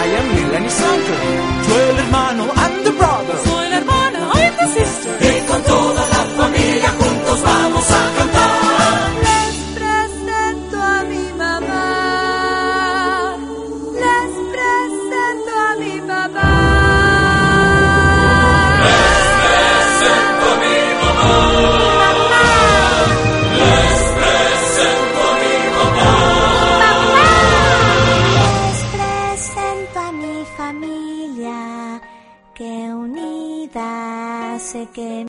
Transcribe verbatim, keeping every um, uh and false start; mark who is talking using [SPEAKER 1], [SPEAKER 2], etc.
[SPEAKER 1] I am Melanie Sanker, yo el hermano and the brother.